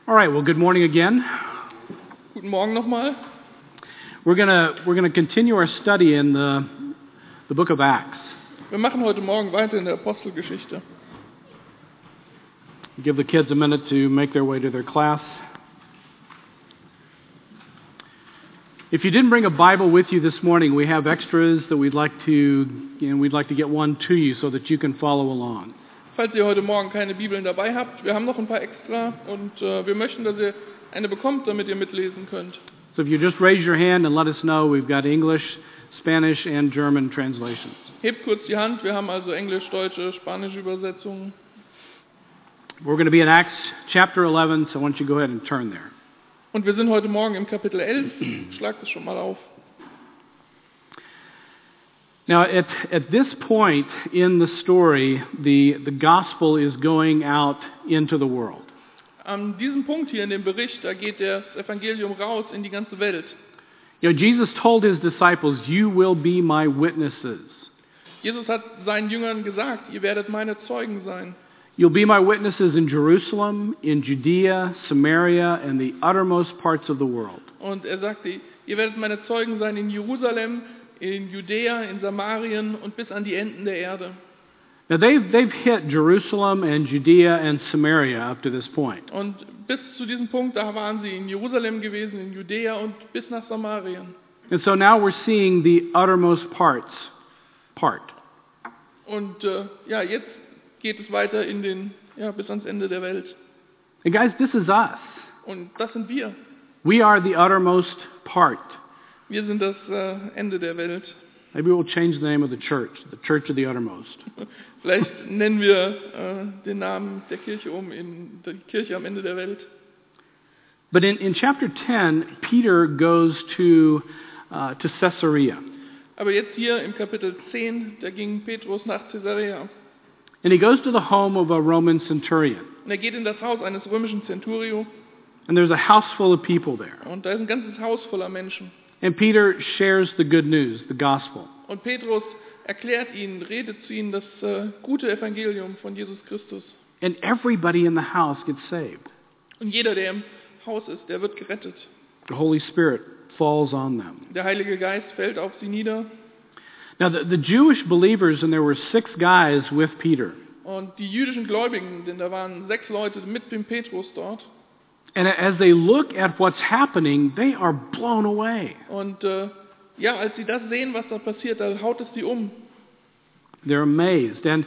All right, well, good morning again. Guten Morgen nochmal. We're gonna continue our study in the book of Acts. Wir machen heute Morgen weiter in der Apostelgeschichte. Give the kids a minute to make their way to their class. If you didn't bring a Bible with you this morning, we have extras that we'd like to get one to you so that you can follow along. Falls ihr heute Morgen keine Bibeln dabei habt, wir haben noch ein paar extra und wir möchten, dass ihr eine bekommt, damit ihr mitlesen könnt. So if you just raise your hand and let us know, we've got English, Spanish, and German translations. Hebt kurz die Hand, wir haben also Englisch, Deutsche, Spanische Übersetzungen. We're going to be in Acts chapter 11, so why don't you go ahead and turn there. Und wir sind heute Morgen im Kapitel 11. Schlagt es schon mal auf. Now, at this point in the story, the gospel is going out into the world. An diesem Punkt hier in dem Bericht, da geht das Evangelium raus in die ganze Welt. You know, Jesus told his disciples, "You will be my witnesses. Jesus hat seinen Jüngern gesagt, ihr werdet meine Zeugen sein. You'll be my witnesses in Jerusalem, in Judea, Samaria, and the uttermost parts of the world." Und er sagte, ihr werdet meine Zeugen sein in Jerusalem, in Judäa, in Samarien und bis an die Enden der Erde. Now they've hit Jerusalem and Judea and Samaria up to this point. Und bis zu diesem Punkt, da waren sie in Jerusalem gewesen, in Judäa und bis nach Samarien. And so now we're seeing the uttermost part. Und jetzt geht es weiter bis ans Ende der Welt. And guys, this is us. Und das sind wir. We are the uttermost part. Wir sind das Ende der Welt. Maybe we'll change the name of the Church of the Uttermost. Vielleicht nennen wir den Namen der Kirche in die Kirche am Ende der Welt. But in chapter 10, Peter goes to Caesarea. Aber jetzt hier im Kapitel 10, da ging Petrus nach Caesarea. And he goes to the home of a Roman centurion. Und er geht in das Haus eines römischen Centurio. And there's a house full of people there. Und da ist ein ganzes Haus voller Menschen. And Peter shares the good news, the gospel. Und Petrus erklärt ihnen, redet zu ihnen das gute Evangelium von Jesus Christus. And everybody in the house gets saved. Und jeder, der im Haus ist, der wird gerettet. The Holy Spirit falls on them. Der Heilige Geist fällt auf sie nieder. Now the Jewish believers, and there were 6 guys with Peter. Und die jüdischen Gläubigen, denn da waren 6 Leute mit dem Petrus dort. And as they look at what's happening, they are blown away. Und als sie das sehen, was da passiert, da haut es sie um. They're amazed. And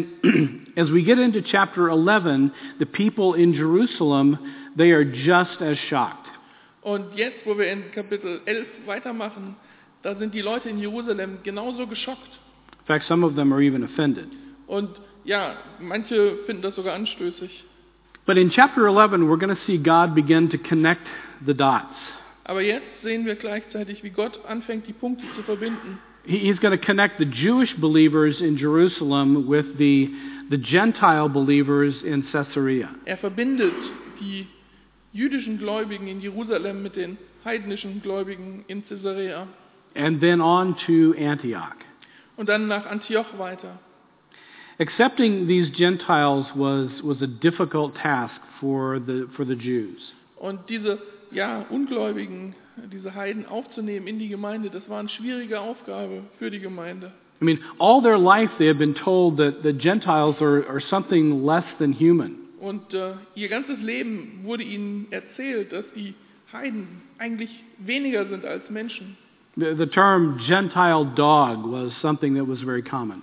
as we get into chapter 11, the people in Jerusalem, they are just as shocked. Und jetzt, wo wir in Kapitel 11 weitermachen, da sind die Leute in Jerusalem genauso geschockt. In fact, some of them are even offended. Und manche finden das sogar anstößig. But in chapter 11, we're going to see God begin to connect the dots. Aber jetzt sehen wir gleichzeitig, wie Gott anfängt, die Punkte zu verbinden. He's going to connect the Jewish believers in Jerusalem with the Gentile believers in Caesarea. Er verbindet die jüdischen Gläubigen in Jerusalem mit den heidnischen Gläubigen in Caesarea. And then on to Antioch. Und dann nach Antioch weiter. Accepting these Gentiles was a difficult task for the Jews. Und diese Ungläubigen, diese Heiden aufzunehmen in die Gemeinde, das war eine schwierige Aufgabe für die Gemeinde. I mean, all their life they have been told that the Gentiles are something less than human. Und ihr ganzes Leben wurde ihnen erzählt, dass die Heiden eigentlich weniger sind als Menschen. The term Gentile dog was something that was very common.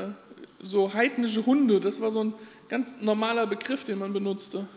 So heidnische Hunde, das war so ein ganz normaler Begriff, den man benutzte.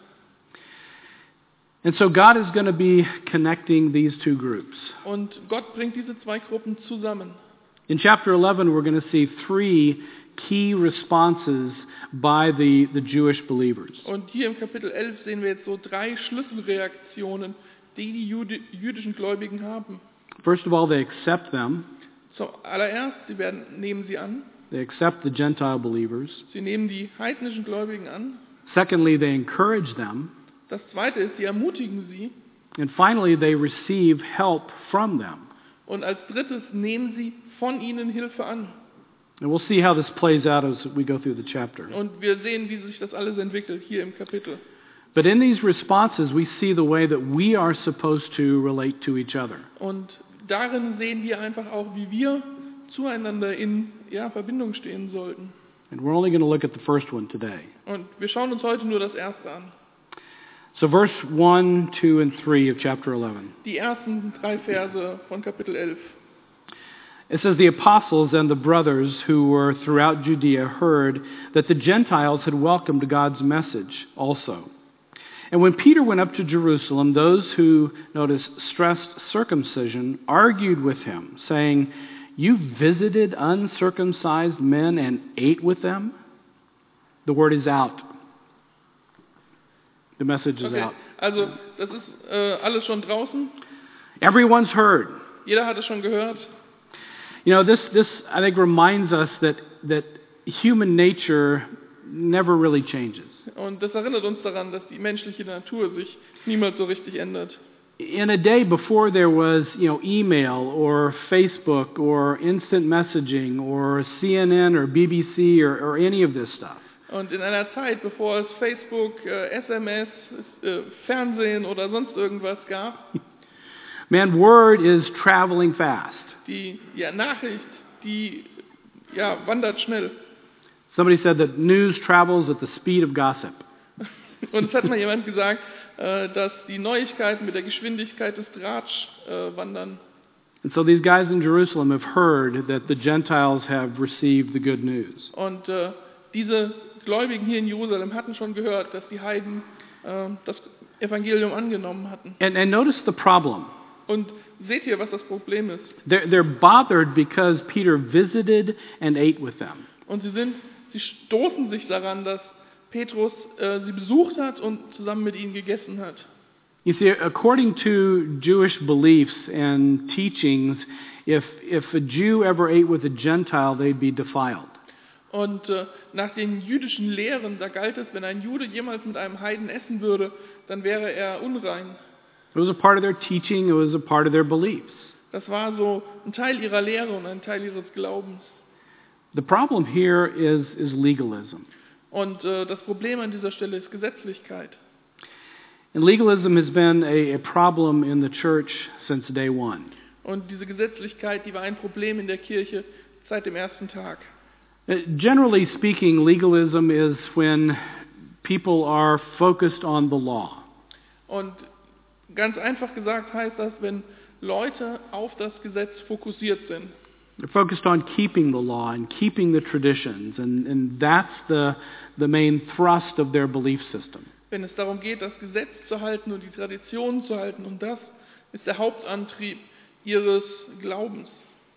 And so God is going to be connecting these 2 groups. Und Gott bringt diese 2 Gruppen zusammen. In chapter 11, we're going to see 3 key responses by the Jewish believers. Und hier im Kapitel 11 sehen wir jetzt so 3 Schlüsselreaktionen, die jüdischen Gläubigen haben. First of all, they accept them. Zuallererst, nehmen sie an. They accept the Gentile believers. Sie nehmen die heidnischen Gläubigen an. Secondly, they encourage them. Das zweite ist, sie ermutigen sie. And finally, they receive help from them. Und als drittes nehmen sie von ihnen Hilfe an. And we'll see how this plays out as we go through the chapter. Und wir sehen, wie sich das alles entwickelt hier im Kapitel. But in these responses, we see the way that we are supposed to relate to each other. Und darin sehen wir einfach auch, wie wir zueinander in Verbindung stehen sollten. And we're only going to look at the first one today. Und wir schauen uns heute nur das erste an. So verse 1, 2, and 3 of chapter 11. Die ersten 3 Verse von Kapitel 11. It says, the apostles and the brothers who were throughout Judea heard that the Gentiles had welcomed God's message also. And when Peter went up to Jerusalem, those who, notice, stressed circumcision, argued with him, saying, you visited uncircumcised men and ate with them? The word is out. The message is out. Also das ist alles schon draußen. Everyone's heard. Jeder hat es schon gehört. You know, this I think reminds us that human nature never really changes. Und das erinnert uns daran, dass die menschliche Natur sich niemals so richtig ändert. In a day before there was, email or Facebook or instant messaging or CNN or BBC or any of this stuff. Und in einer Zeit, bevor es Facebook, SMS, Fernsehen oder sonst irgendwas gab, man, word is traveling fast. Die Nachricht, die wandert schnell. Somebody said that news travels at the speed of gossip. Und es hat mal jemand gesagt, dass die Neuigkeiten mit der Geschwindigkeit des Tratsch wandern. And so these guys in Jerusalem have heard that the Gentiles have received the good news. Und diese Gläubigen hier in Jerusalem hatten schon gehört, dass die Heiden das Evangelium angenommen hatten. And notice the problem. Und seht ihr, was das Problem ist? They're bothered because Peter visited and ate with them. Und sie stoßen sich daran, dass Petrus sie besucht hat und zusammen mit ihnen gegessen hat. You see, according to Jewish beliefs and teachings, if a Jew ever ate with a Gentile, they'd be defiled. Und nach den jüdischen Lehren, da galt es, wenn ein Jude jemals mit einem Heiden essen würde, dann wäre er unrein. It was a part of their teaching, it was a part of their beliefs. Das war so ein Teil ihrer Lehre und ein Teil ihres Glaubens. The problem here is legalism. Und das Problem an dieser Stelle ist Gesetzlichkeit. And legalism has been a problem in the church since day one. Und diese Gesetzlichkeit, die war ein Problem in der Kirche seit dem ersten Tag. Generally speaking, legalism is when people are focused on the law. Und ganz einfach gesagt heißt das, wenn Leute auf das Gesetz fokussiert sind. They're focused on keeping the law and keeping the traditions, and that's the main thrust of their belief system. Wenn es darum geht, das Gesetz zu halten und die Traditionen zu halten, und das ist der Hauptantrieb ihres Glaubens.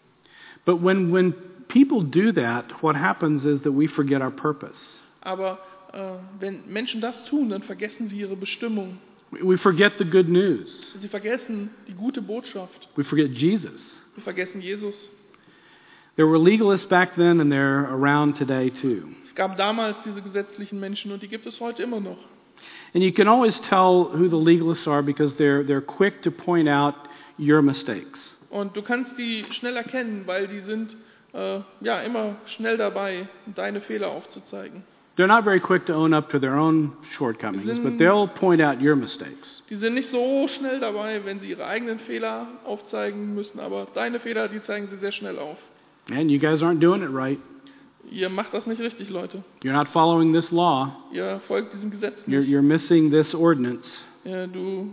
But when people do that, what happens is that we forget our purpose. Aber wenn Menschen das tun, dann vergessen sie ihre Bestimmung. We forget the good news. Sie vergessen die gute Botschaft. We forget Jesus. Sie vergessen Jesus. There were legalists back then, and they're around today too. Es gab damals diese gesetzlichen Menschen und die gibt es heute immer noch. And you can always tell who the legalists are because they're quick to point out your mistakes. Und du kannst die schnell erkennen, weil die sind immer schnell dabei, deine Fehler aufzuzeigen. They're not very quick to own up to their own shortcomings, but they'll point out your mistakes. Die sind nicht so schnell dabei, wenn sie ihre eigenen Fehler aufzeigen müssen, aber deine Fehler, die zeigen sie sehr schnell auf. Man, you guys aren't doing it right. Ihr macht das nicht richtig, Leute. You're not following this law. Ihr folgt diesem Gesetz nicht. You're missing this ordinance. Ja, du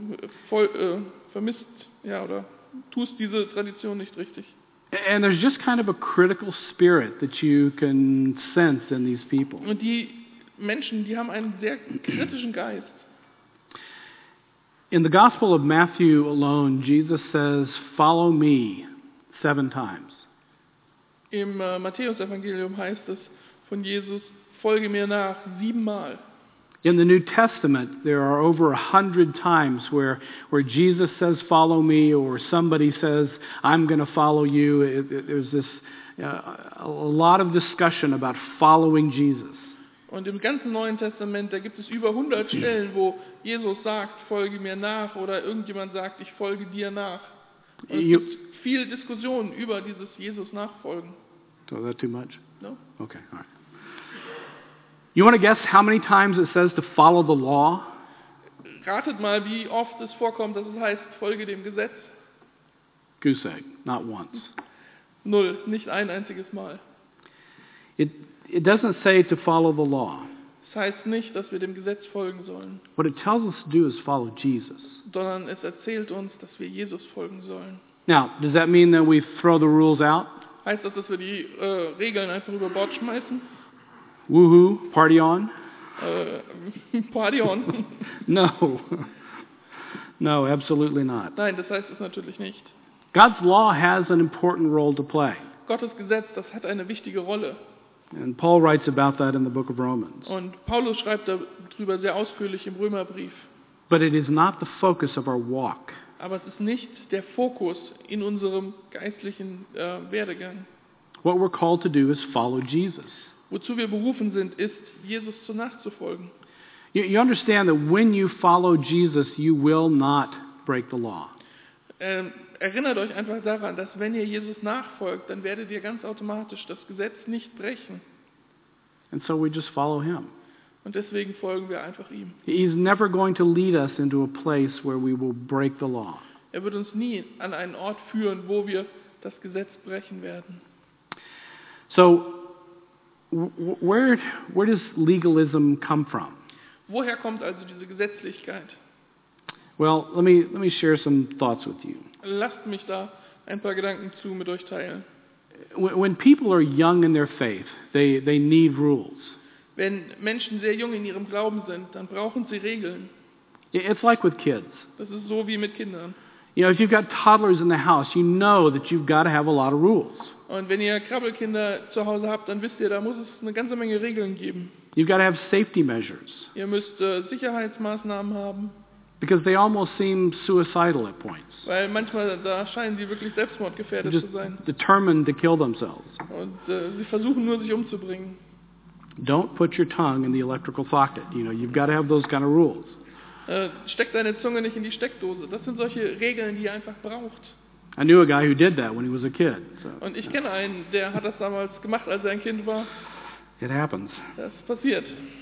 vermisst oder tust diese Tradition nicht richtig. And there's just kind of a critical spirit that you can sense in these people. Und die Menschen, die haben einen sehr kritischen Geist. In the Gospel of Matthew alone, Jesus says, "Follow me," 7 times. Im Matthäus-Evangelium heißt es von Jesus, folge mir nach 7 Mal. In the New Testament, there are over 100 times where Jesus says, "Follow me," or somebody says, "I'm going to follow you." There's this a lot of discussion about following Jesus. Und im ganzen Neuen Testament, da gibt es über 100 Stellen, wo Jesus sagt, folge mir nach, oder irgendjemand sagt, ich folge dir nach. Und es gibt viel Diskussion über dieses Jesus nachfolgen. So is that too much? No? Okay, all right. You want to guess how many times it says to follow the law? Ratet mal, wie oft es vorkommt, dass es heißt, folge dem Gesetz. Goose egg, not once. 0, nicht ein einziges Mal. It doesn't say to follow the law. Das heißt nicht, dass wir dem Gesetz folgen sollen, What it tells us to do is follow Jesus. sondern es erzählt uns, dass wir Jesus folgen sollen. Now, does that mean that we throw the rules out? Heißt das, dass wir die Regeln einfach über Bord schmeißen? Woohoo, party on? Party on. No. No, absolutely not. Nein, das heißt es natürlich nicht. God's law has an important role to play. Gottes Gesetz, das hat eine wichtige Rolle. And Paul writes about that in the book of Romans. Und Paulus schreibt darüber sehr ausführlich im Römerbrief. But it is not the focus of our walk. Aber es ist nicht der Fokus in unserem geistlichen Werdegang. What we're called to do is follow Jesus. Wozu wir berufen sind, ist, Jesus nachzufolgen. You understand that when you follow Jesus, you will not break the law. Erinnert euch einfach daran, dass wenn ihr Jesus nachfolgt, dann werdet ihr ganz automatisch das Gesetz nicht brechen. And so we just follow him. Und deswegen folgen wir einfach ihm. He's never going to lead us into a place where we will break the law. Er wird uns nie an einen Ort führen, wo wir das Gesetz brechen werden. So where does legalism come from? Woher kommt also diese Gesetzlichkeit? Well, let me share some thoughts with you. Lasst mich da ein paar Gedanken mit euch teilen. When people are young in their faith, they need rules. Wenn Menschen sehr jung in ihrem Glauben sind, dann brauchen sie Regeln. It's like with kids. Das ist so wie mit Kindern. You know, if you've got toddlers in the house, you know that you've got to have a lot of rules. Und wenn ihr Krabbelkinder zu Hause habt, dann wisst ihr, da muss es eine ganze Menge Regeln geben. You've got to have safety measures Ihr müsst Sicherheitsmaßnahmen haben, because they almost seem suicidal at points. weil manchmal da scheinen die wirklich They're selbstmordgefährdet just zu sein. determined to kill themselves. Und sie versuchen nur, sich umzubringen. Don't put your tongue in the electrical socket. You know, you've got to have those kind of rules. Steck deine Zunge nicht in die Steckdose. Das sind solche Regeln, die ihr einfach braucht. I knew a guy who did that when he was a kid. So, Und ich kenne einen, der hat das damals gemacht, als er ein Kind war. it happens. Das passiert.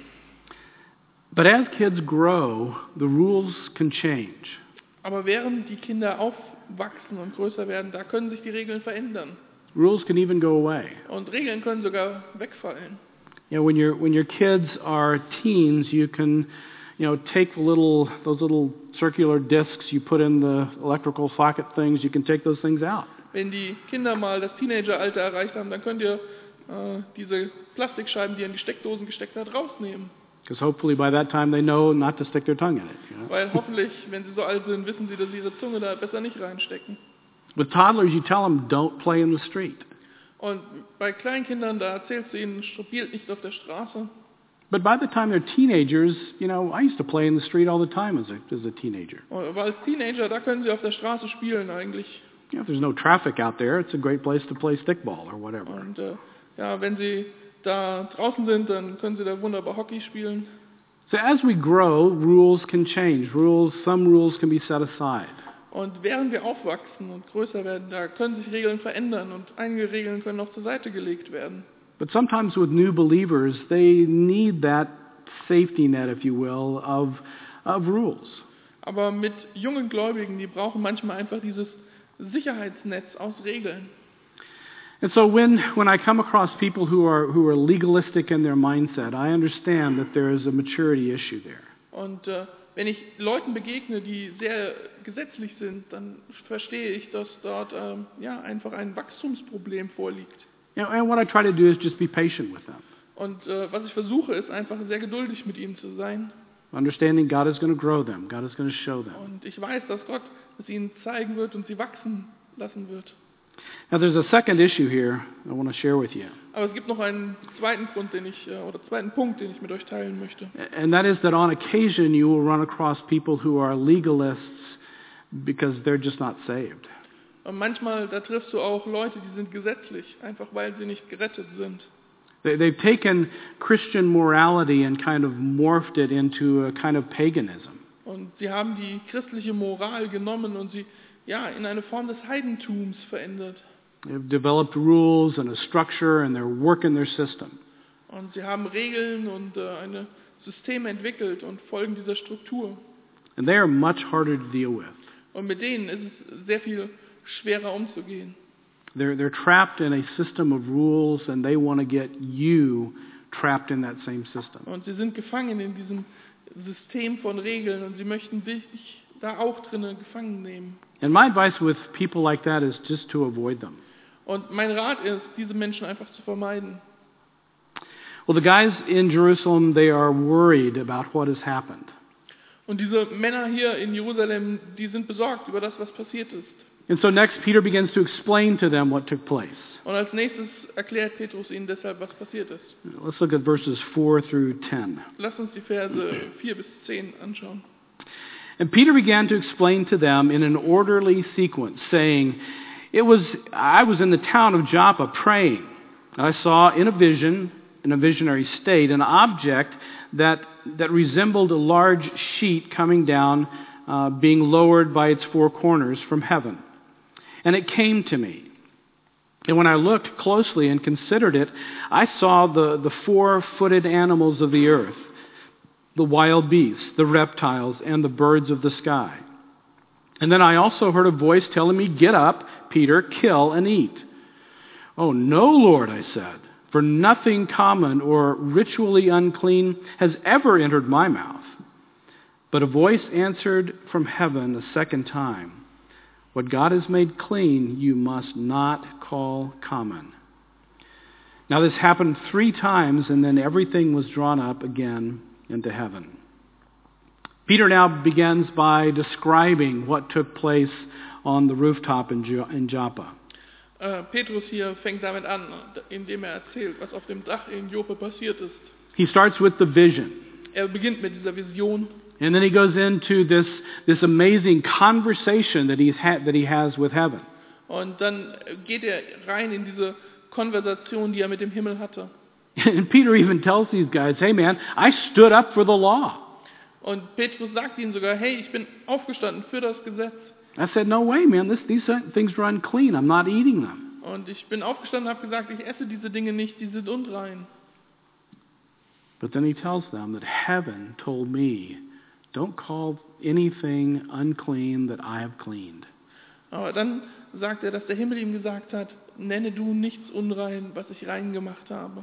But as kids grow, the rules can change. Aber während die Kinder aufwachsen und größer werden, da können sich die Regeln verändern. Rules can even go away. Und Regeln können sogar wegfallen. You know, when your kids are teens, you can, take those little circular discs you put in the electrical socket things. You can take those things out. Wenn die Kinder mal das Teenageralter erreicht haben, dann könnt ihr diese Plastikscheiben, die ihr in die Steckdosen gesteckt habt, rausnehmen. Because hopefully by that time they know not to stick their tongue in it. You know? Weil hoffentlich, wenn sie so alt sind, wissen sie, dass sie ihre Zunge da besser nicht reinstecken. With toddlers, you tell them don't play in the street. Und bei Kleinkindern, da erzählst du ihnen, spielt nicht auf der Straße. But by the time they're teenagers, I used to play in the street all the time as a teenager. Aber als Teenager, da können sie auf der Straße spielen eigentlich. If there's no traffic out there, it's a great place to play stickball or whatever. Und wenn sie da draußen sind, dann können sie da wunderbar Hockey spielen. So as we grow, rules can change. Some rules can be set aside. Und während wir aufwachsen und größer werden, da können sich Regeln verändern und einige Regeln können auch zur Seite gelegt werden. But sometimes with new believers, they need that safety net, if you will, of rules. Aber mit jungen Gläubigen, die brauchen manchmal einfach dieses Sicherheitsnetz aus Regeln. And so when I come across people who are legalistic in their mindset, I understand that there is a maturity issue there. Und wenn ich Leuten begegne, die sehr gesetzlich sind, dann verstehe ich, dass dort einfach ein Wachstumsproblem vorliegt. And what I try to do is just be patient with them. Und was ich versuche, ist einfach sehr geduldig mit ihnen zu sein. Understanding God is going to grow them. God is going to show them. Und ich weiß, dass Gott es ihnen zeigen wird und sie wachsen lassen wird. Now there's a second issue here I want to share with you. Aber es gibt noch einen zweiten Punkt, den ich mit euch teilen möchte. And that is that on occasion you will run across people who are legalists because they're just not saved. Und manchmal, da triffst du auch Leute, die sind gesetzlich, einfach weil sie nicht gerettet sind. They've taken Christian morality and kind of morphed it into a kind of paganism. Und sie haben die christliche Moral genommen und sie in eine Form des Heidentums verändert. They've developed rules and a structure and they're working their system. Und sie haben Regeln und ein System entwickelt und folgen dieser Struktur. And they are much harder to deal with. Und mit denen ist es sehr viel schwerer umzugehen. They're trapped in a system of rules, and they want to get you trapped in that same system. Und sie sind gefangen in diesem System von Regeln und sie möchten dich da auch drinnen gefangen nehmen. And my advice with people like that is just to avoid them. Und mein Rat ist, diese Menschen einfach zu vermeiden. Well, the guys in Jerusalem, they are worried about what has happened. Und diese Männer hier in Jerusalem, die sind besorgt über das, was passiert ist. And so next, Peter begins to explain to them what took place. Und als nächstes erklärt Petrus ihnen deshalb, was passiert ist. Let's look at verses 4 through 10. Lass uns die Verse 4 bis 10 anschauen. And Peter began to explain to them in an orderly sequence, saying, I was in the town of Joppa praying. I saw in a visionary state, an object that resembled a large sheet coming down, being lowered by its four corners from heaven. And it came to me. And when I looked closely and considered it, I saw the four-footed animals of the earth, the wild beasts, the reptiles, and the birds of the sky. And then I also heard a voice telling me, "Get up, Peter, kill and eat." "Oh, no, Lord," I said, "for nothing common or ritually unclean has ever entered my mouth." But a voice answered from heaven a second time, "What God has made clean, you must not call common." Now this happened 3 times, and then everything was drawn up again into heaven. Peter now begins by describing what took place on the rooftop in Joppa. Petrus hier fängt damit an, indem erzählt, was auf dem Dach in Joppe passiert ist. He starts with the vision. Beginnt mit dieser Vision. And then he goes into this amazing conversation that he has with heaven. Und dann geht rein in diese Konversation, die mit dem Himmel hatte. And Peter even tells these guys, "Hey man, I stood up for the law." Und Petrus sagt ihnen sogar, hey, ich bin aufgestanden für das Gesetz. I said, "No way, man, these things are unclean. I'm not eating them." Und ich bin aufgestanden und habe gesagt, ich esse diese Dinge nicht, die sind unrein. But then he tells them that heaven told me, "Don't call anything unclean that I have cleaned." Aber dann sagt er, dass der Himmel ihm gesagt hat, nenne du nichts unrein, was ich rein gemacht habe.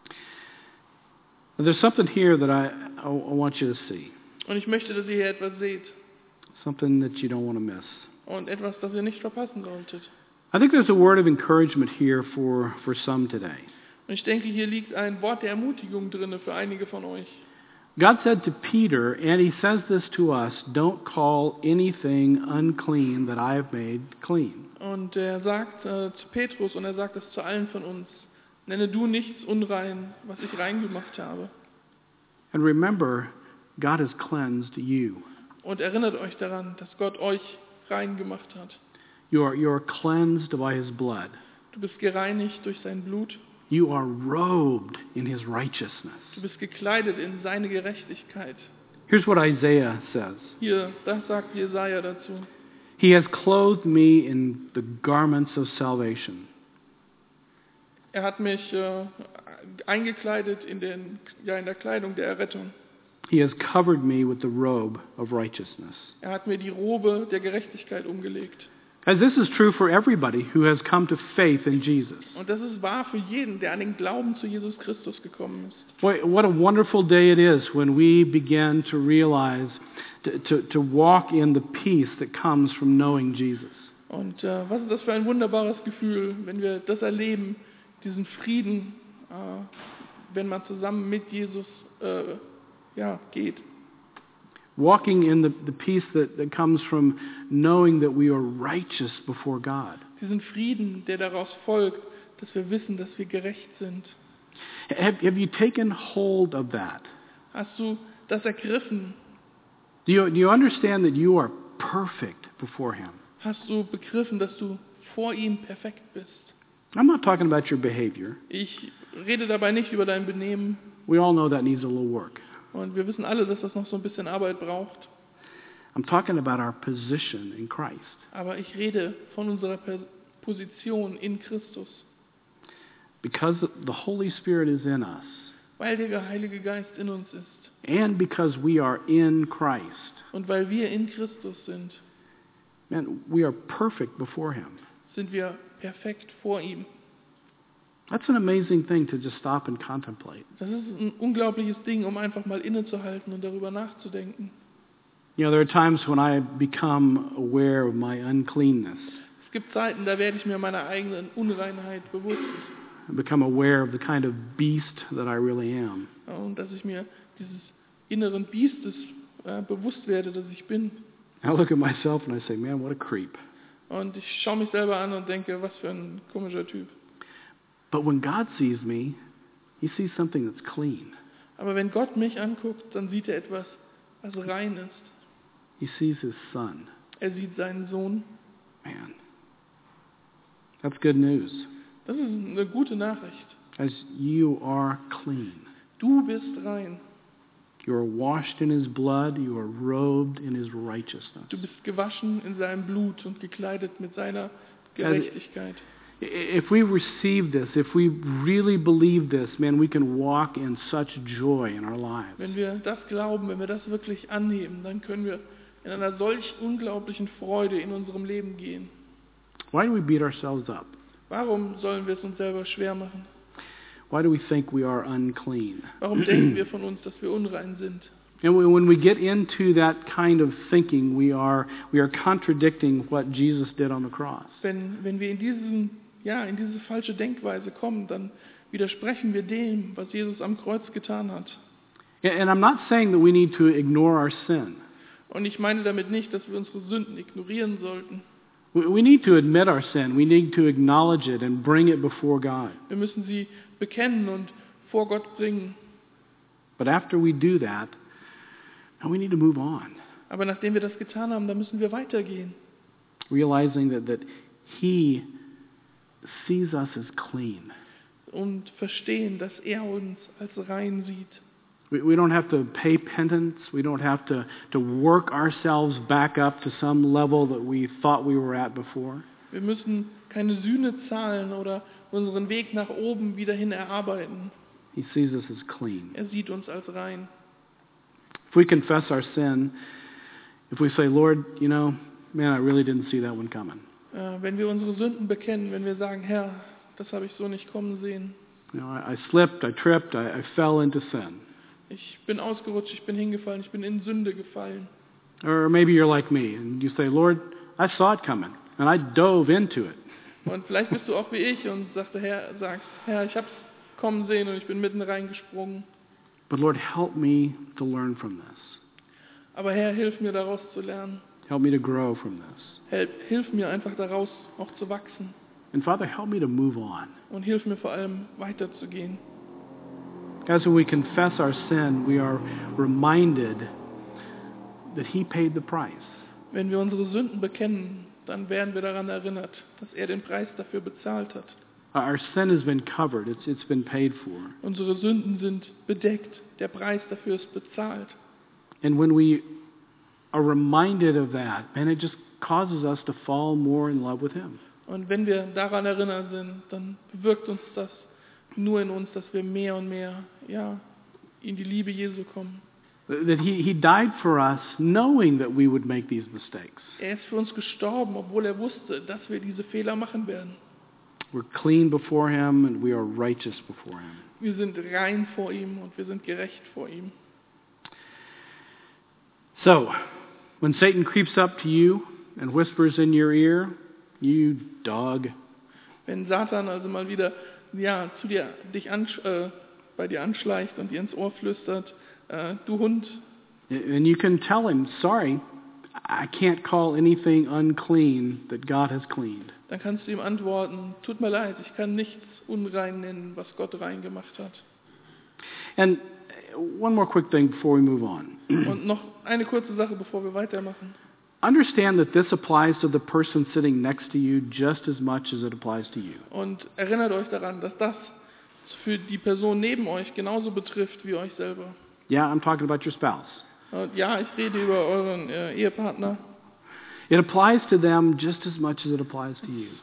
There's something here that I want you to see. Und ich möchte, dass ihr hier etwas seht. Something that you don't want to miss. Und etwas, das ihr nicht verpassen solltet. I think there's a word of encouragement here for some today. Und ich denke, hier liegt ein Wort der Ermutigung drin für einige von euch. God said to Peter, and he says this to us, "Don't call anything unclean that I have made clean." Und er sagt zu Petrus und er sagt es zu allen von uns, nenne du nichts unrein, was ich rein gemacht habe. And remember, God has cleansed you. Und erinnert euch daran, dass Gott euch rein gemacht hat. You are cleansed by his blood. Du bist gereinigt durch sein Blut. You are robed in his righteousness. Du bist gekleidet in seine Gerechtigkeit. Here's what Isaiah says. Das sagt Jesaja dazu. He has clothed me in the garments of salvation. Er hat mich eingekleidet in der Kleidung der Errettung. He has covered me with the robe of righteousness. Er hat mir die Robe der Gerechtigkeit umgelegt. As this is true for everybody who has come to faith in Jesus. Und das ist wahr für jeden, der an den Glauben zu Jesus Christus gekommen ist. Boy, what a wonderful day it is when we begin to realize, to walk in the peace that comes from knowing Jesus. Und was ist das für ein wunderbares Gefühl, wenn wir das erleben, diesen Frieden, wenn man zusammen mit Jesus geht. Walking in the peace that comes from knowing that we are righteous before God. Diesen Frieden, der daraus folgt, dass wir wissen, dass wir gerecht sind. Have you taken hold of that? Hast du das ergriffen? Do you understand that you are perfect before Him? Hast du begriffen, dass du vor ihm perfekt bist? I'm not talking about your behavior. Ich rede dabei nicht über dein Benehmen. We all know that needs a little work. Und wir wissen alle, dass das noch so ein bisschen Arbeit braucht. I'm talking about our position in Christ. Aber ich rede von unserer Position in Christus. Because the Holy Spirit is in us. Weil der Heilige Geist in uns ist. And because we are in Christ. Und weil wir in Christus sind, man, we are perfect before him. sind wir perfekt vor ihm. That's an amazing thing to just stop and contemplate. Das ist ein unglaubliches Ding, um einfach mal innezuhalten und darüber nachzudenken. You know, there are times when I become aware of my uncleanness. Es gibt Zeiten, da werde ich mir meiner eigenen Unreinheit bewusst. I become aware of the kind of beast that I really am. Und dass ich mir dieses inneren Biestes bewusst werde, dass ich bin. I look at myself and I say, man, what a creep. Und ich schaue mich selber an und denke, was für ein komischer Typ. But when God sees me, he sees something that's clean. Aber wenn Gott mich anguckt, dann sieht er etwas, was rein ist. He sees his son. Er sieht seinen Sohn. Man, that's good news. Das ist eine gute Nachricht. As you are clean. Du bist rein. You are washed in his blood. You are robed in his righteousness. Du bist gewaschen in seinem Blut und gekleidet mit seiner Gerechtigkeit. If we receive this, if we really believe this, man, we can walk in such joy in our lives. Wenn wir das glauben, wenn wir das wirklich annehmen, dann können wir in einer solch unglaublichen Freude in unserem Leben gehen. Why do we beat ourselves up? Warum sollen wir es uns selber schwer machen? Why do we think we are unclean? Warum denken wir von uns, dass wir unrein sind? And when we get into that kind of thinking, we are contradicting what Jesus did on the cross. Wenn wir in diese falsche Denkweise kommen, dann widersprechen wir dem, was Jesus am Kreuz getan hat. And I'm not saying that we need to ignore our sin. Und ich meine damit nicht, dass wir unsere Sünden ignorieren sollten. We need to admit our sin. We need to acknowledge it and bring it before God. Wir müssen sie bekennen und vor Gott bringen. But after we do that, now we need to move on, Aber nachdem wir das getan haben, dann müssen wir weitergehen. realizing that He sees us as clean. Und verstehen, dass er uns als rein sieht. We don't have to pay penance. We don't have to work ourselves back up to some level that we thought we were at before. Wir müssen keine Sühne zahlen oder unseren Weg nach oben wieder hin erarbeiten. He sees us as clean. Er sieht uns als rein. If we confess our sin, if we say, Lord, you know, man, I really didn't see that one coming. Wenn wir unsere Sünden bekennen, wenn wir sagen, Herr, das habe ich so nicht kommen sehen. You know, I slipped, I tripped, I fell into sin. Ich bin ausgerutscht, ich bin hingefallen, ich bin in Sünde gefallen. Or maybe you're like me and you say, Lord, I saw it coming and I dove into it. Und vielleicht bist du auch wie ich und sagst, Herr, ich habe es kommen sehen und ich bin mitten reingesprungen. But Lord, help me to learn from this. Aber Herr, hilf mir daraus zu lernen. Help me to grow from this. Hilf mir einfach daraus auch zu wachsen. And Father, help me to move on. Und hilf mir vor allem weiterzugehen. As when we confess our sin, we are reminded that He paid the price. Wenn wir unsere Sünden bekennen, dann werden wir daran erinnert, dass er den Preis dafür bezahlt hat. Our sin has been covered. It's been paid for. Unsere Sünden sind bedeckt. Der Preis dafür ist bezahlt. And when we are reminded of that, man, it just causes us to fall more in love with Him. Und wenn wir daran erinnert sind, dann bewirkt uns das nur in uns, dass wir mehr und mehr in die Liebe Jesu kommen. That he died for us knowing that we would make these mistakes. Er ist für uns gestorben, obwohl er wusste, dass wir diese Fehler machen werden. We're clean before Him and we are righteous before Him. Wir sind rein vor ihm und wir sind gerecht vor ihm. So, when Satan creeps up to you and whispers in your ear, you dog. Wenn Satan also mal wieder bei dir anschleicht und dir ins Ohr flüstert, du Hund. And you can tell him, sorry, I can't call anything unclean that God has cleaned. Dann kannst du ihm antworten, tut mir leid, ich kann nichts unrein nennen, was Gott rein gemacht hat. And one more quick thing before we move on. Und noch eine kurze Sache, bevor wir weitermachen. Understand that this applies to the person sitting next to you just as much as it applies to you. Und erinnert euch daran, dass das für die Person neben euch genauso betrifft wie euch selber. Yeah, I'm talking about your spouse. Und ja, ich rede über euren Ehepartner. It applies to them just as much as it applies to you.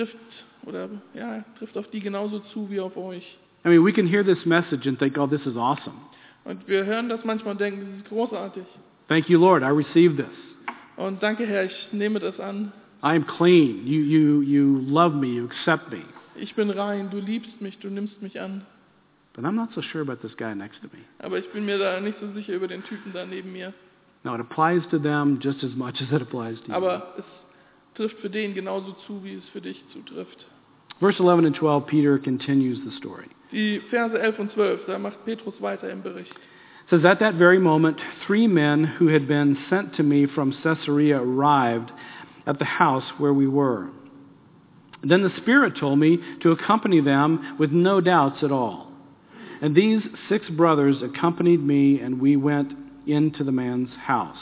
Trifft auf die genauso zu wie auf euch. I mean, we can hear this message and think, oh, this is awesome. Und wir hören das manchmal und denken, das ist großartig. Thank you, Lord. I receive this. Und danke, Herr, ich nehme das an. I am clean. You love me. You accept me. Ich bin rein, du liebst mich, du nimmst mich an. But I'm not so sure about this guy next to me. Aber ich bin mir da nicht so sicher über den Typen da neben mir. No, it applies to them just as much as it applies to you. Aber es trifft für den genauso zu, wie es für dich zutrifft. Verse 11 and 12, Peter continues the story. Die Verse 11 und 12, da macht Petrus weiter im Bericht. It says, at that very moment, 3 men who had been sent to me from Caesarea arrived at the house where we were. Then the Spirit told me to accompany them with no doubts at all. And these 6 brothers accompanied me, and we went into the man's house.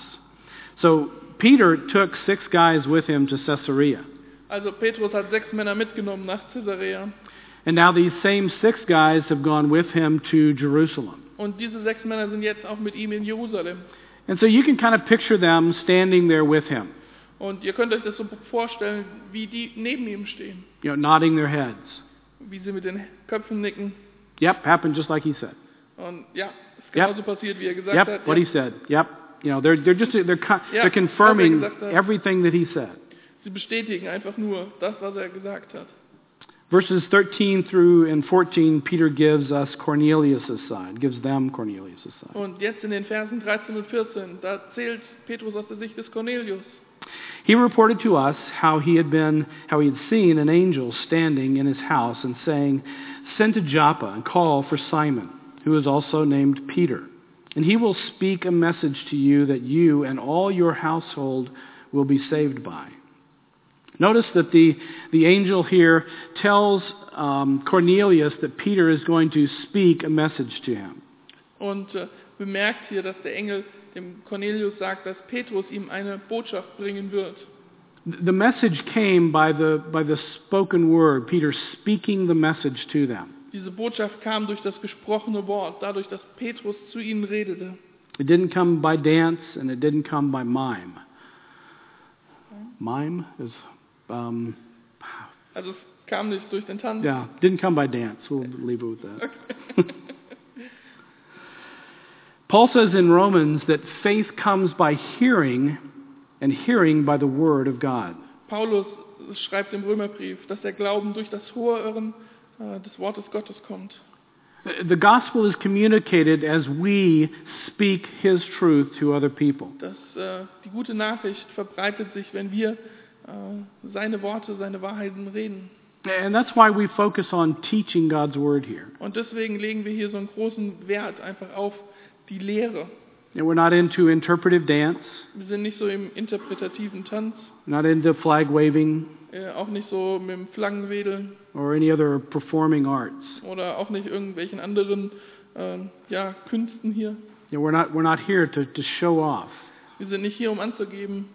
So Peter took 6 guys with him to Caesarea. Also Petrus hat 6 Männer mitgenommen nach Caesarea. And now these same 6 guys have gone with him to Jerusalem. Und diese 6 Männer sind jetzt auch mit ihm in Jerusalem. And so you can kind of picture them standing there with him, Und ihr könnt euch das so vorstellen, wie die neben ihm stehen. you know, nodding their heads. Wie sie mit den Köpfen nicken. Yep, happened just like he said. Und ja, ist genauso passiert, wie er gesagt Yep, hat. what Ja. he said. Yep. You know, they're Ja, confirming was er gesagt hat. everything that he said. Sie bestätigen einfach nur das, was er gesagt hat. Verses 13 through and 14, Peter gives us Cornelius' side, gives them Cornelius' side. Und jetzt in den Versen 13 und 14, da zählt Petrus aus der Sicht des Cornelius. He reported to us how he had seen an angel standing in his house and saying, "Send to Joppa and call for Simon, who is also named Peter. And he will speak a message to you that you and all your household will be saved by." Notice that the angel here tells Cornelius that Peter is going to speak a message to him. Und bemerkt hier, dass der Engel dem Cornelius sagt, dass Petrus ihm eine Botschaft bringen wird. The message came by the spoken word, Peter speaking the message to them. Diese Botschaft kam durch das gesprochene Wort, dadurch, dass Petrus zu ihnen redete. It didn't come by dance and it didn't come by mime. Mime is, Also es kam nicht durch den Tanz. yeah, didn't come by dance. We'll leave it with that. Paul says in Romans that faith comes by hearing and hearing by the word of God. Paulus schreibt im Römerbrief, dass der Glauben durch das Hören des Wortes Gottes kommt. The gospel is communicated as we speak his truth to other people. Dass die gute Nachricht verbreitet sich, wenn wir seine Worte, seine Wahrheiten reden. And that's why we focus on teaching God's word here. Und deswegen legen wir hier so einen großen Wert einfach auf die Lehre. And we're not into interpretive dance, Wir sind nicht so im interpretativen Tanz, not into flag waving auch nicht so mit dem Flaggenwedeln or any other performing arts. oder auch nicht irgendwelchen anderen Künsten hier. You know, we're not here to show off. Wir sind nicht hier, um anzugeben.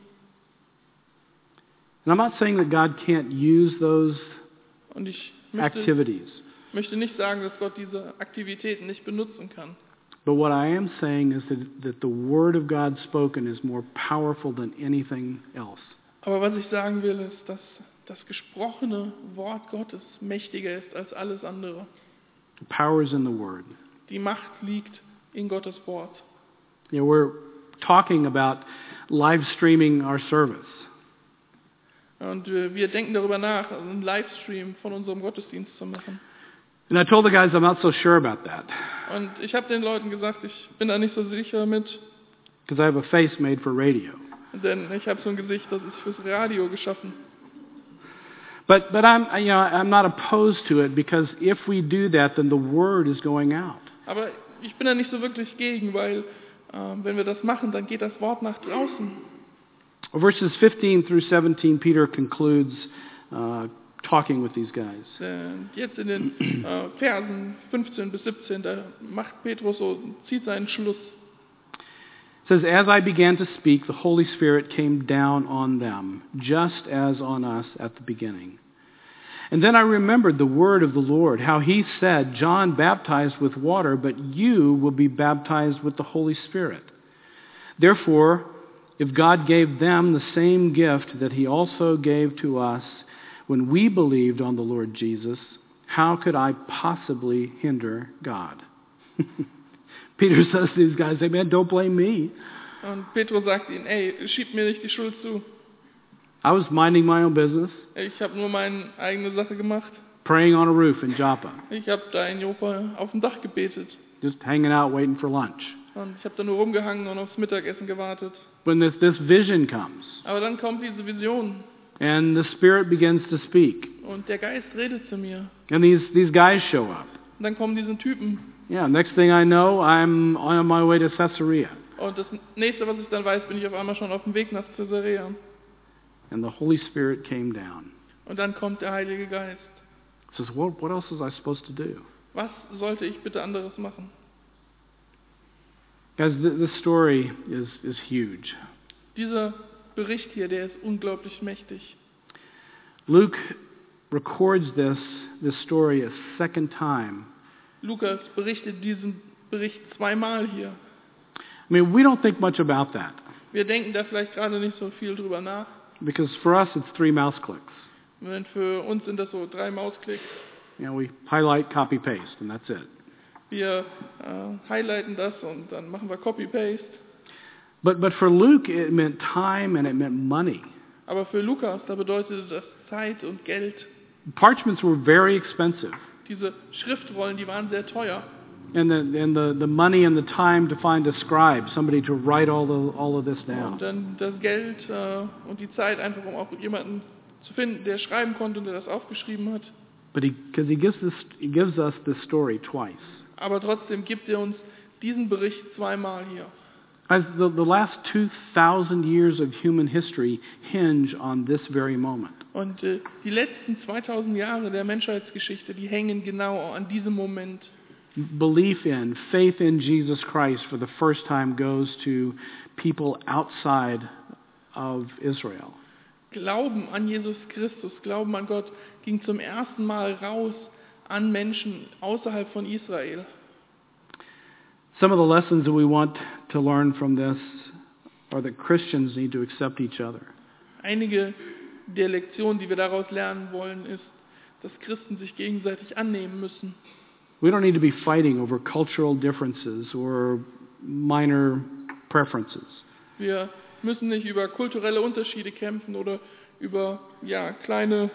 And I'm not saying that God can't use those Und ich activities. möchte nicht sagen, dass Gott diese Aktivitäten nicht benutzen kann. But what I am saying is that the word of God spoken is more powerful than anything else. Aber was ich sagen will, ist, dass das gesprochene Wort Gottes mächtiger ist als alles andere. The power is in the word. Die Macht liegt in Gottes Wort. You know, we're talking about live streaming our service. Und wir denken darüber nach, einen Livestream von unserem Gottesdienst zu machen. And I told the guys I'm not so sure about that Und ich habe den Leuten gesagt, ich bin da nicht so sicher mit, because I have a face made for radio. denn ich habe so ein Gesicht, das ist fürs Radio geschaffen. But I'm not opposed to it, because if we do that, then the word is going out. Aber ich bin da nicht so wirklich gegen, weil wenn wir das machen, dann geht das Wort nach draußen. Verses 15 through 17, Peter concludes talking with these guys. Jetzt in den Versen 15 bis 17, da macht Petrus zieht seinen Schluss. It says, "As I began to speak, the Holy Spirit came down on them, just as on us at the beginning. And then I remembered the word of the Lord, how he said, 'John baptized with water, but you will be baptized with the Holy Spirit.' Therefore, if God gave them the same gift that he also gave to us when we believed on the Lord Jesus, how could I possibly hinder God?" Peter says to these guys, "Hey man, don't blame me. Und Petrus sagt ihnen, ey, schieb mir nicht die Schuld zu. I was minding my own business, Ich habe nur meine eigene Sache gemacht. praying on a roof in Joppa, Ich habe da in Joppa auf dem Dach gebetet. just hanging out waiting for lunch. Und ich habe da nur rumgehangen und aufs Mittagessen gewartet. When this vision comes Aber dann kommt diese Vision and the Spirit begins to speak, und der Geist redet zu mir. and these guys show up. Und dann kommen diese Typen. Yeah, next thing I know, I'm on my way to Caesarea. Und das nächste, was ich dann weiß, bin ich auf einmal schon auf dem Weg nach Caesarea. And the Holy Spirit came down. Und dann kommt der Heilige Geist. Says, what else was I supposed to do? Was sollte ich bitte anderes machen? Guys, this story is huge. Dieser Bericht hier, der ist unglaublich mächtig. Luke records this story a second time. Lukas berichtet diesen Bericht zweimal hier. I mean, we don't think much about that Wir denken da vielleicht gerade nicht so viel drüber nach. because for us it's 3 mouse clicks. Denn für uns sind das so 3 Mausklicks. You know, we highlight, copy, paste, and that's it. Wir highlighten das und dann machen wir Copy-Paste. But for Luke, it meant time and it meant money. Aber für Lukas, da bedeutete das Zeit und Geld. Parchments were very expensive, Diese Schriftrollen, die waren sehr teuer. and the money and the time to find a scribe, somebody to write all of this down. Und dann das Geld und die Zeit einfach, um auch jemanden zu finden, der schreiben konnte und der das aufgeschrieben hat. But because he gives us this story twice. Aber trotzdem gibt er uns diesen Bericht zweimal hier. As the last 2,000 years of human history hinge on this very moment. Und die letzten 2000 Jahre der Menschheitsgeschichte, die hängen genau an diesem Moment. Belief in, faith in Jesus Christ for the first time goes to people outside of Israel. Glauben an Jesus Christus, Glauben an Gott ging zum ersten Mal raus an Menschen außerhalb von Israel. Some of the lessons that we want to learn from this are that Christians need to accept each other. Einige der Lektionen, die wir daraus lernen wollen, ist, dass Christen sich gegenseitig annehmen müssen. We don't need to be fighting over cultural differences or minor preferences. Wir müssen nicht über kulturelle Unterschiede kämpfen oder über kleine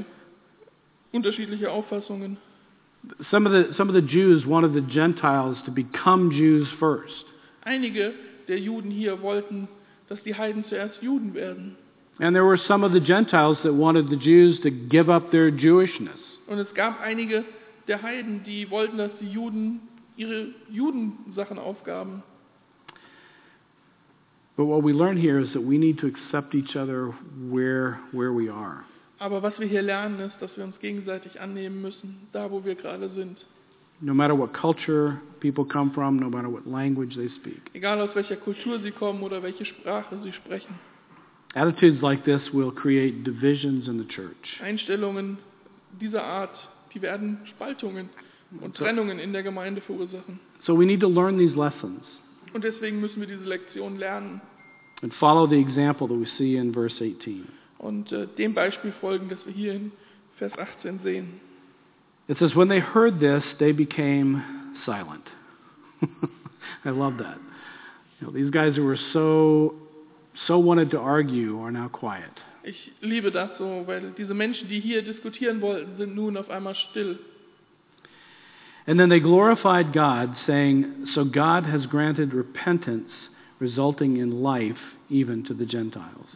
unterschiedliche Auffassungen. Some of the Jews wanted the Gentiles to become Jews first. Einige der Juden hier wollten, dass die Heiden zuerst Juden werden. And there were some of the Gentiles that wanted the Jews to give up their Jewishness. Und es gab einige der Heiden, die wollten, dass die Juden ihre Judensachen aufgaben. But what we learn here is that we need to accept each other where we are. Aber was wir hier lernen, ist, dass wir uns gegenseitig annehmen müssen, da wo wir gerade sind. No matter what culture people come from, no matter what language they speak. Egal aus welcher Kultur sie kommen oder welche Sprache sie sprechen. Attitudes like this will create divisions in the church. Einstellungen dieser Art, die werden Spaltungen und Trennungen in der Gemeinde verursachen. So we need to learn these lessons Und deswegen müssen wir diese Lektion lernen and follow the example that we see in verse 18. und dem Beispiel folgen, das wir hier in Vers 18 sehen. It says, when they heard this, they became silent. I love that. You know, these guys who were so wanted to argue are now quiet. Ich liebe das so, weil diese Menschen, die hier diskutieren wollten, sind nun auf einmal still. And then they glorified God, saying, so God has granted repentance, resulting in life even to the Gentiles.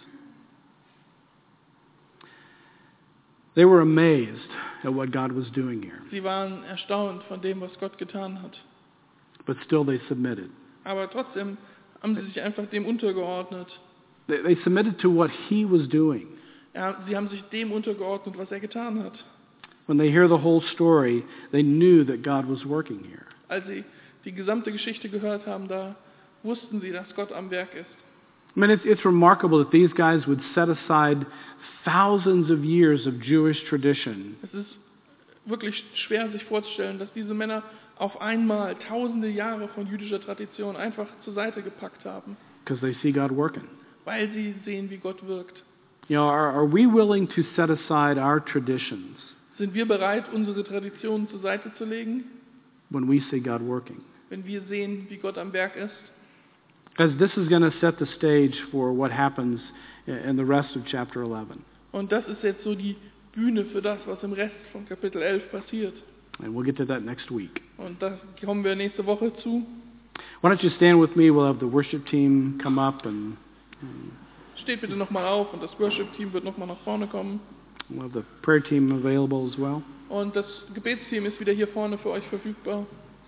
They were amazed at what God was doing here, Sie waren erstaunt von dem, was Gott getan hat. but still they submitted. Aber trotzdem haben sie sich einfach dem untergeordnet. They submitted to what He was doing. Ja, sie haben sich dem untergeordnet, was er getan hat. When they hear the whole story, they knew that God was working here. Als sie die gesamte Geschichte gehört haben, da wussten sie, dass Gott am Werk ist. I mean, it's remarkable that these guys would set aside thousands of years of Jewish tradition Es ist wirklich schwer, sich vorzustellen, dass diese Männer auf einmal tausende Jahre von jüdischer Tradition einfach zur Seite gepackt haben, because they see God working. weil sie sehen, wie Gott wirkt. You know, are we willing to set aside our traditions Sind wir bereit, unsere Traditionen zur Seite zu legen, when we see God working? wenn wir sehen, wie Gott am Werk ist? Because this is going to set the stage for what happens in the rest of chapter 11. Und das ist jetzt so die Bühne für das, was im Rest von Kapitel 11 passiert. And we'll get to that next week. Und da kommen wir nächste Woche zu. Why don't you stand with me? We'll have the worship team come up and Steht bitte nochmal auf und das Worship-Team wird nochmal nach vorne kommen. we'll have the prayer team available as well. Und das Gebetsteam ist wieder hier vorne für euch verfügbar.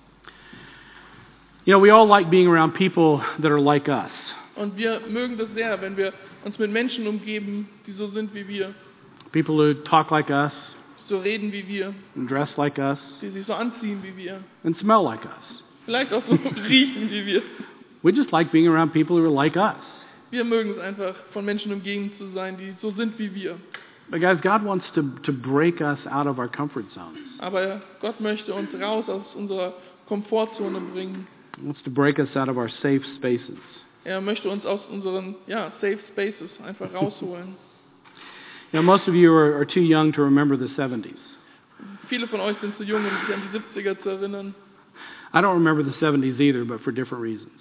You know, we all like being around people that are like us. Und wir mögen das sehr, wenn wir uns mit Menschen umgeben, die so sind wie wir, People who talk like us die so reden wie wir, and dress like us die sich so anziehen wie wir, and smell like us. vielleicht auch so riechen wie wir. We just like being around people who are like us. Wir mögen es einfach, von Menschen umgeben zu sein, die so sind wie wir. But guys, God wants to break us out of our comfort zones. Aber Gott möchte uns raus aus unserer Komfortzone bringen. He wants to break us out of our safe spaces. Er möchte uns aus unseren Safe Spaces einfach rausholen. You know, most of you are too young to remember the 70s. Viele von euch sind zu jung, um sich an die 70er zu erinnern. I don't remember the 70s either, but for different reasons.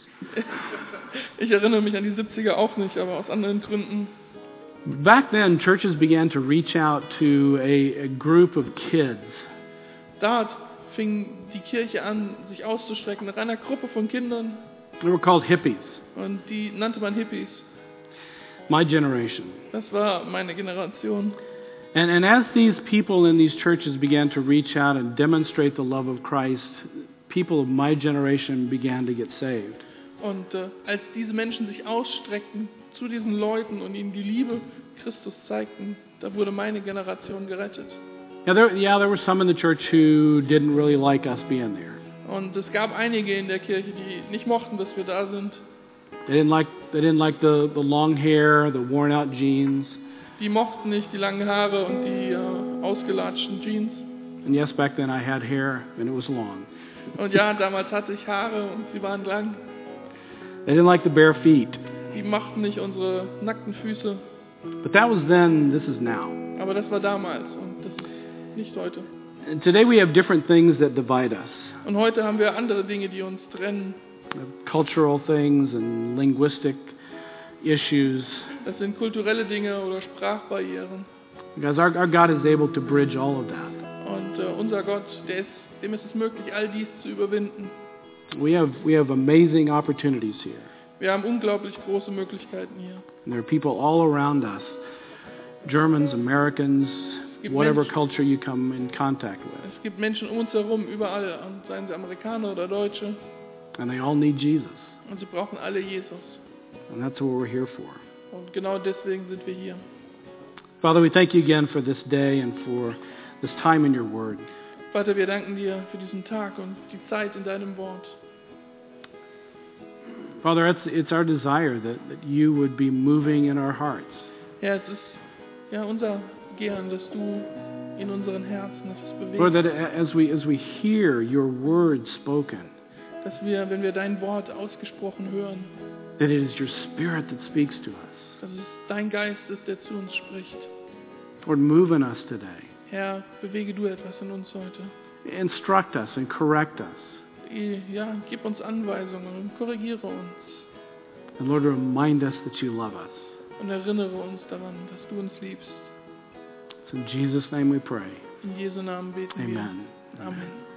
Ich erinnere mich an die 70er auch nicht, aber aus anderen Gründen. Back then, churches began to reach out to a group of kids. Da fing die Kirche an, sich auszustrecken nach einer Gruppe von Kindern. They were called hippies, Und die nannte man Hippies. my generation. Das war meine Generation. And as these people in these churches began to reach out and demonstrate the love of Christ, people of my generation began to get saved. Und als diese Menschen sich ausstreckten zu diesen Leuten und ihnen die Liebe Christus zeigten, da wurde meine Generation gerettet. There were some in the church who didn't really like us being there. Und es gab einige in der Kirche, die nicht mochten, dass wir da sind. They didn't like the long hair, the worn out jeans. Die mochten nicht die langen Haare und die ausgelatschten Jeans. And yes, back then I had hair and it was long. Und ja, damals hatte ich Haare und sie waren lang. They didn't like the bare feet. Die mochten nicht unsere nackten Füße. But that was then, this is now. Aber das war damals und das ist nicht heute. And today we have different things that divide us. Und heute haben wir andere Dinge, die uns trennen. Cultural things and linguistic issues. Das sind kulturelle Dinge oder Sprachbarrieren. Because our God is able to bridge all of that. Und unser Gott, dem ist es möglich, all dies zu überwinden. We have amazing opportunities here. Wir haben unglaublich große Möglichkeiten hier. And there are people all around us, Germans, Americans, whatever culture you come in contact with. Es gibt Menschen um uns herum, überall, und seien sie Amerikaner oder Deutsche. And they all need Jesus. Und sie brauchen alle Jesus. And that's what we're here for. Und genau deswegen sind wir hier. Father, we thank you again for this day and for this time in your word. Vater, wir danken dir für diesen Tag und die Zeit in deinem Wort. Father, it's our desire that you would be moving in our hearts. Ja, es ist unser Gern, dass du in unseren Herzen das bewegst. Lord, that as we hear your word spoken, Dass wir, wenn wir dein Wort ausgesprochen hören, that it is your spirit that speaks to us. dass es dein Geist ist, der zu uns spricht. Lord, move in us today. Herr, bewege du etwas in uns heute. Instruct us and correct us. Ja, gib uns Anweisungen und korrigiere uns. And Lord, remind us that you love us. Und erinnere uns daran, dass du uns liebst. It's in Jesus' name we pray. In Jesu Namen beten Amen. wir. Amen.